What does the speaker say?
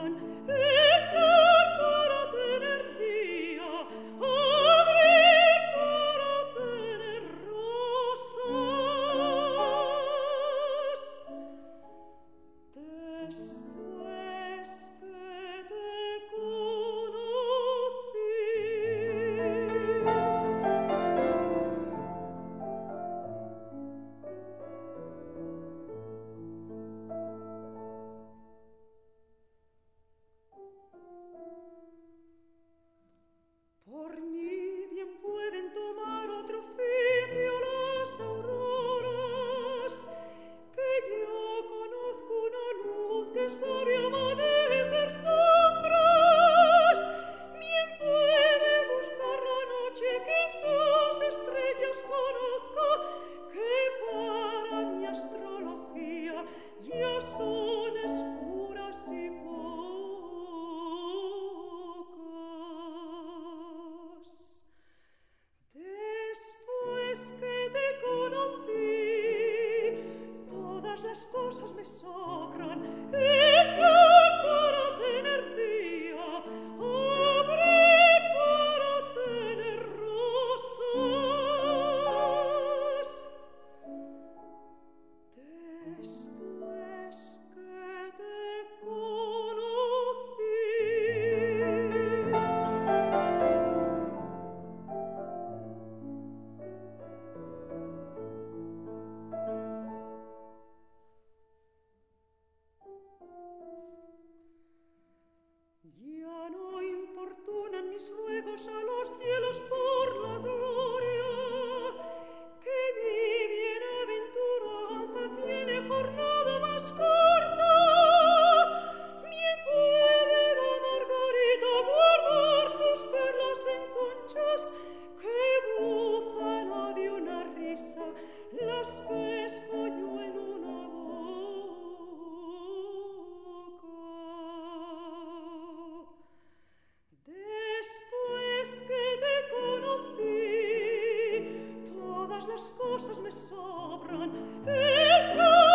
sobran, besar para tener día, abrir para tener rosas. Después que te conocí, por mí bien pueden tomar otro oficio las auroras, que yo conozco una luz que sabe amanecer sombras. Bien puede buscar la noche que sus estrellas conozca, que para mi astrología ya son escuras y pocas. Después que te conocí, todas las cosas me sobran, esa para tener día, abrir para tener rosas. Después que te conocí, ya no importunan mis ruegos a los cielos por la gloria, que mi bienaventuranza tiene jornada más corta. Bien puede la margarita guardar sus perlas en conchas, que buzan de una risa, las pesco yo en una boca. Después que te conocí, todas las cosas me sobran, esa